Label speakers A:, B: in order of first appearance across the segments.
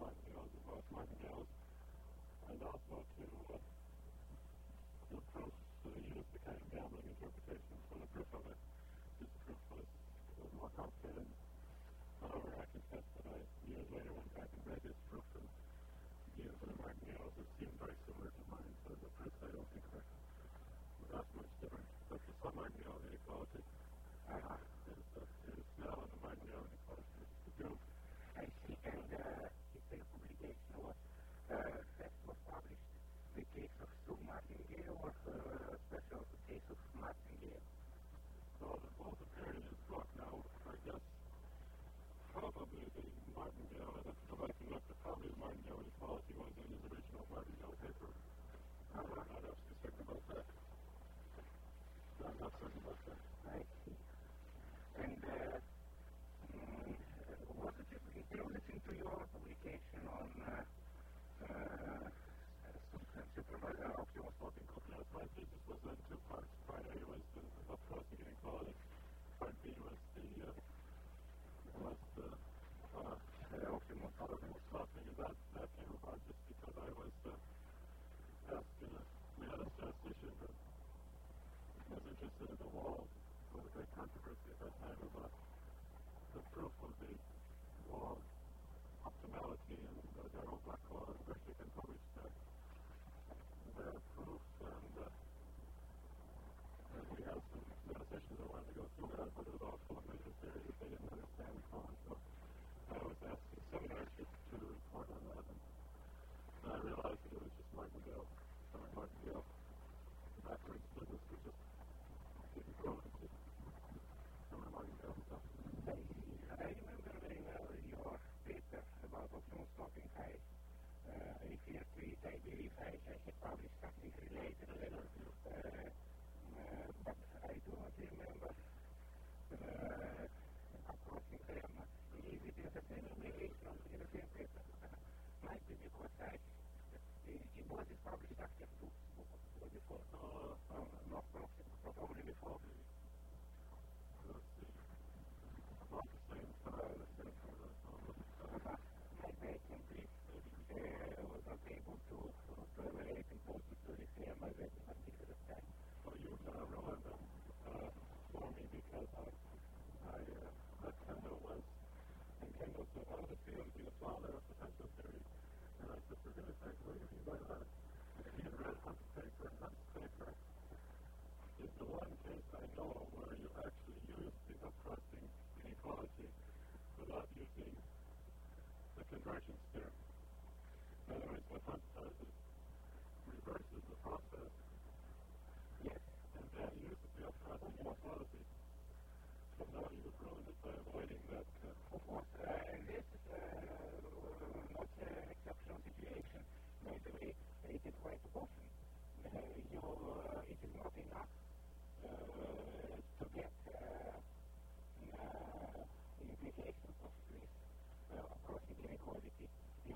A: martingales, both martingales, and also to the proofs used the kind of gambling interpretation. So the proof of it, this proof was more complicated. However, I confess that I years later went back and read this proof and used the martingales. It seemed very similar to mine, so the proofs I don't think are that much different. But for some martingale inequality, it is now the martingale inequality is the proof.
B: I see, and it's a publication that was published, the case of Sue Martingale or special case of Martingale?
A: So they both appear in his book now. I guess probably the martingale, I'd have to go back and look, but probably the martingale inequality was in his original martingale paper. I'm not absolutely certain about that. I'm not certain about that.
B: I see. And was it included into your publication on supervisor optimal sloping
A: coefficient? Yes, my thesis was in two parts. Part A was the upcrossing inequality. Part B was the optimal sloping, and that came about just because I was asked in a statistician that was interested in the wall. There was a great controversy at that time about the proof of the wall optimality, and Darrell Blackwell and Bershik published their proofs, and we had some statisticians that wanted to go through that, but it was all full of measure theory that they didn't understand at all. So I was asked in seminars to report on that, and I realized that it was just martingale backwards business. We just didn't go into some of the martingale stuff.
B: I remember very well your paper about optimal sloping. I referred to it. I believe I had published something related later, but I do not remember approaching them. Is it in the same publication or in the same paper? Might be because it was published after Fuchs' book or before. Not probably before.
A: About the same time.
B: Maybe I simply was not able to evaluate and post it to refer my work in a particular time.
A: Well, you ruined them for me because that Kendall was, and Kendall said, oh, the field would be the father of potential theory. And I said, for goodness sake, what do you mean by that? And he had read Hunt's paper, and Hunt's paper is the one case I know where you actually use the upcrossing inequality without using the convergence theorem. In other words, what Hunt does is reverses the process.
B: Yes.
A: And then uses the upcrossing inequality. So now you've ruined it by avoiding that.
B: Of course, and this is not an exceptional situation. By the way, it is quite often. It is not enough to get implications of this crossing inequality. You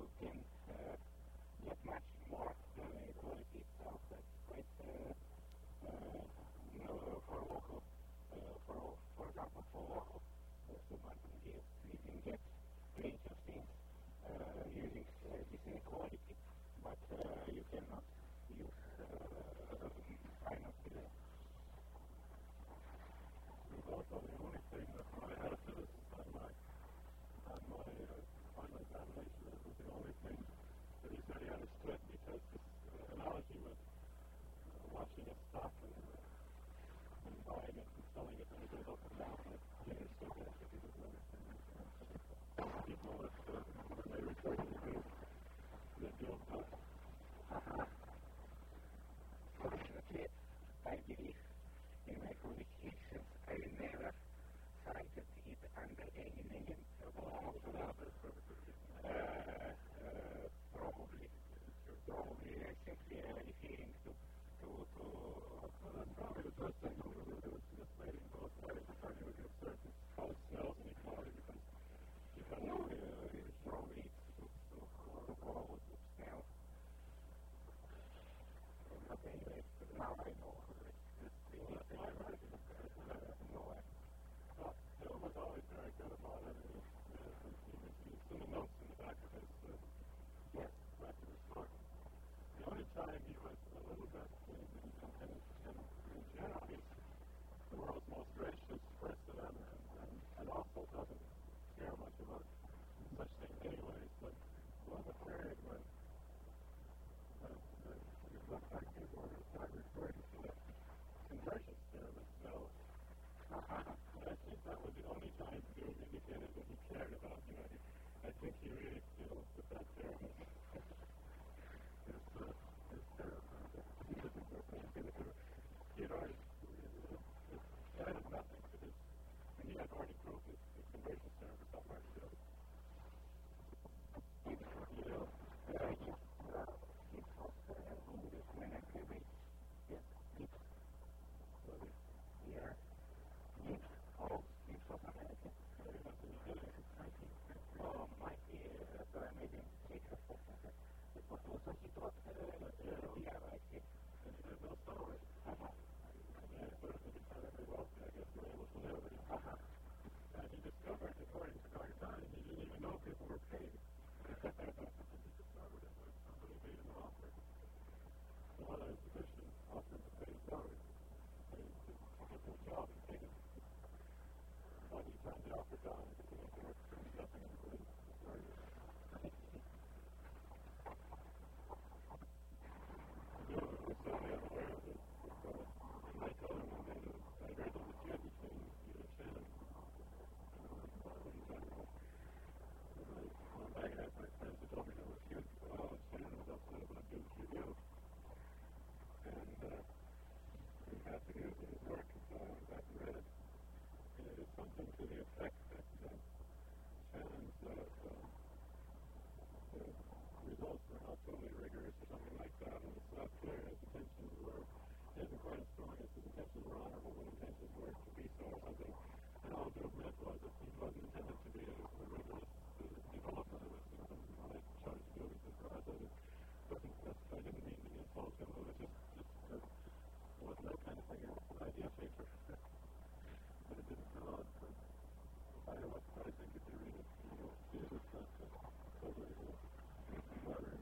A: extremely rigorous or something like that, and it's not clear his intentions were, he isn't quite as strong as his intentions were honorable, but intentions were to be so or something. And all Job meant was that he wasn't intended to be a rigorous development of it, and when I chose to do it, I said it wasn't, I didn't mean to insult him, it was just wasn't that kind of thing, an idea paper. But it didn't come out. I think if you read it, you'll see it. It's not totally modern.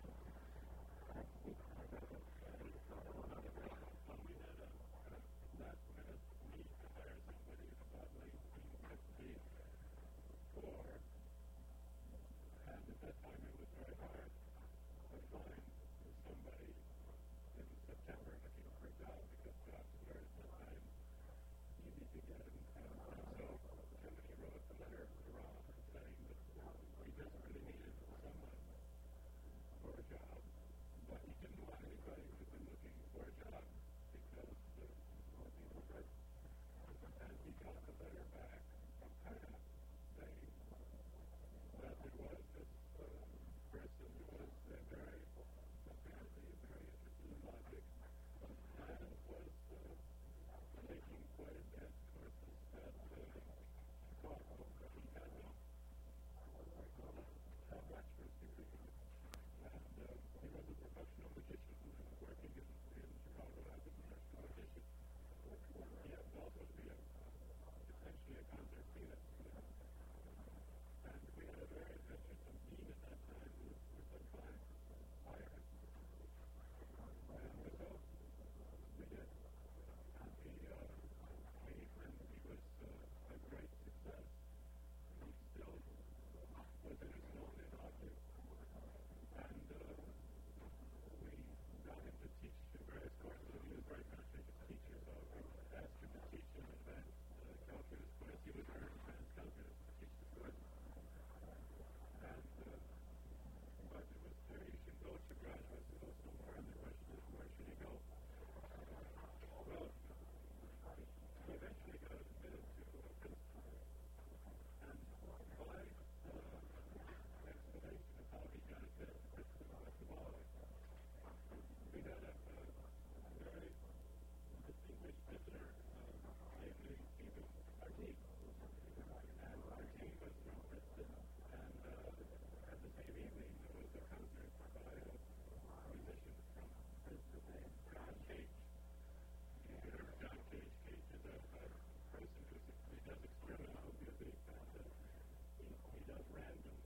A: Last minute need to hire somebody about 1950 for, and at that time it was very hard to find somebody in September looking for a job because jobs were at that time easy to get, and so Kennedy wrote a letter to Roth saying that we desperately needed someone for a job, but he didn't want anybody who had been looking for a job because and he got a letter back from Pat saying that there was this person who was apparently very interested in logic and was taking quite advanced courses at Chicago, but he had a bachelor's degree, and he was a professional magician working in Chicago as a professional magician. He happened also to be essentially a concert pianist, and we had a very interesting dean at that time who said, fine, hire him. And so we did. And he was a great success. He still was in his zone in hockey. And we got him to teach various courses. He was very confident teacher, so we asked him to teach an advanced calculus course. He was very advanced calculus to teach the course. And but it was there, you should go to graduate school somewhere, and the question is, where should he go? Well, he eventually got admitted to Princeton, and my explanation of how he got admitted to Princeton was the following. We had a very distinguished visitor, namely Stephen Artine, and Artine was from Princeton, and at the same evening there was a concert by a musician from Princeton named John Cage. You heard of John Cage? Cage is a person who does experimental music, and he does random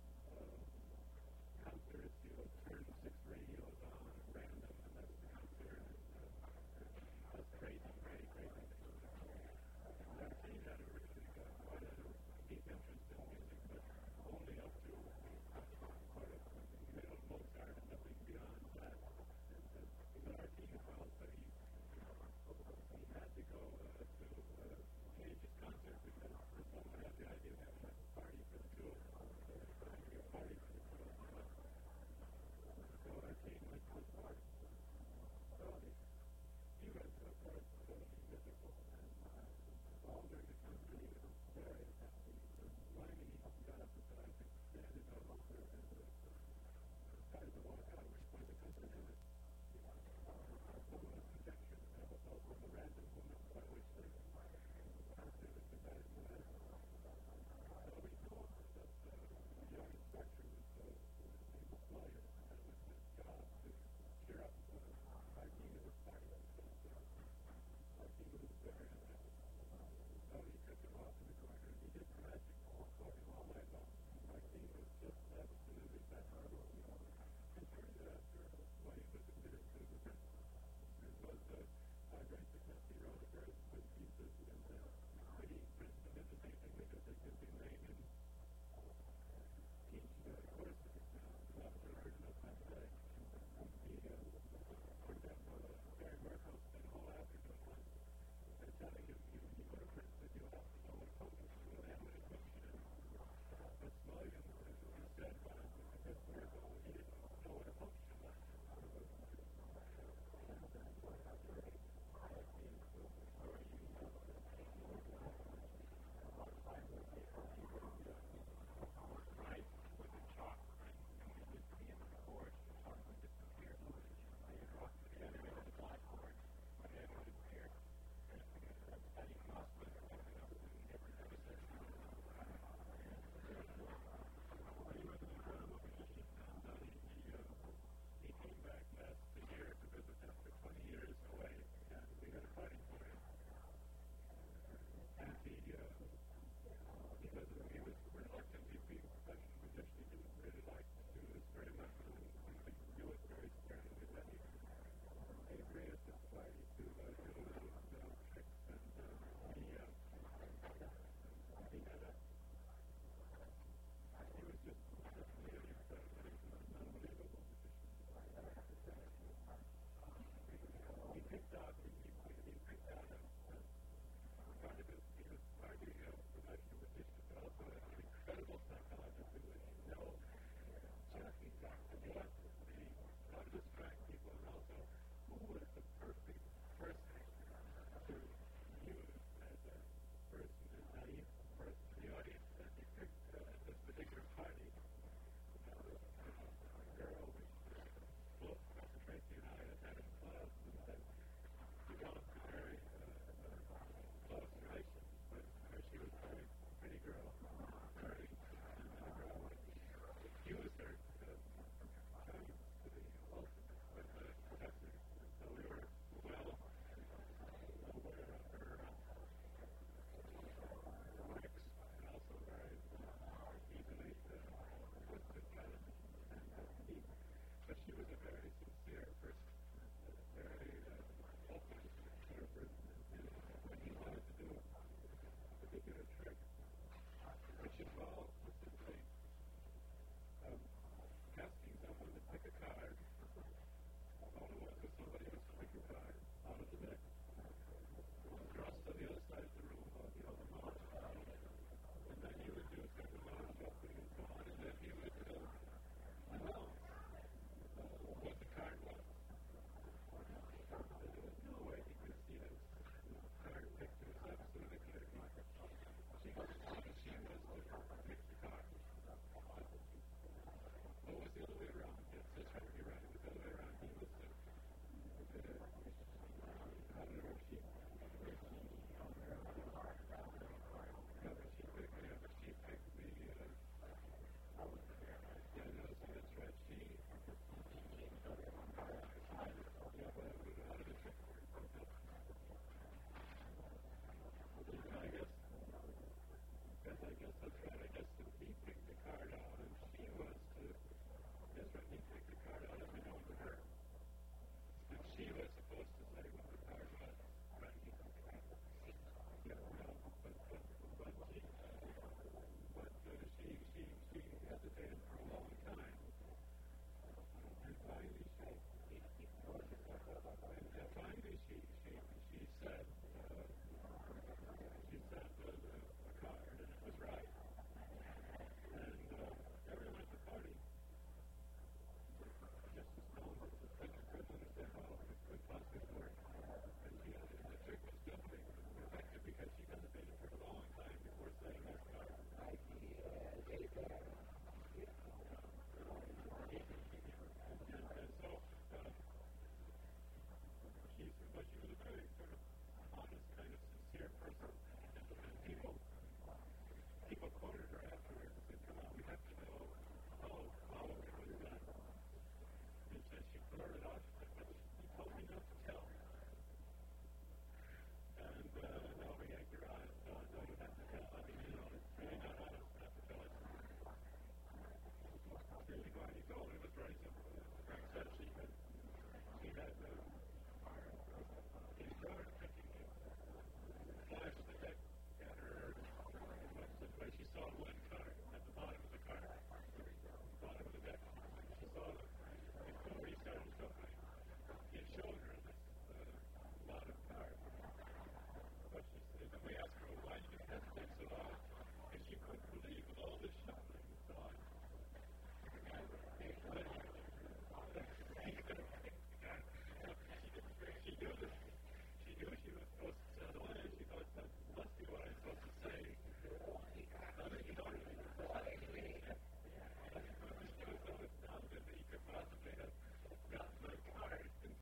A: concerts. He'll turn 6 radios on at random, and that's the concert. That's crazy, very crazy things. And Artine had a really quite a deep interest in music, but only up to sort of middle Mozart and nothing beyond that. So Artine felt that he had to go to Cage's concert because someone had the idea of having a party for the two of them. Having a party for the two of them. So Artine went to his party. So he went to a party totally miserable, and all during the concert he was very happy. Finally he got up and said, I think stand it no longer, and started to walk out, which was the concert ended. Someone conjectured that it was also a random woman by which the concert was divided.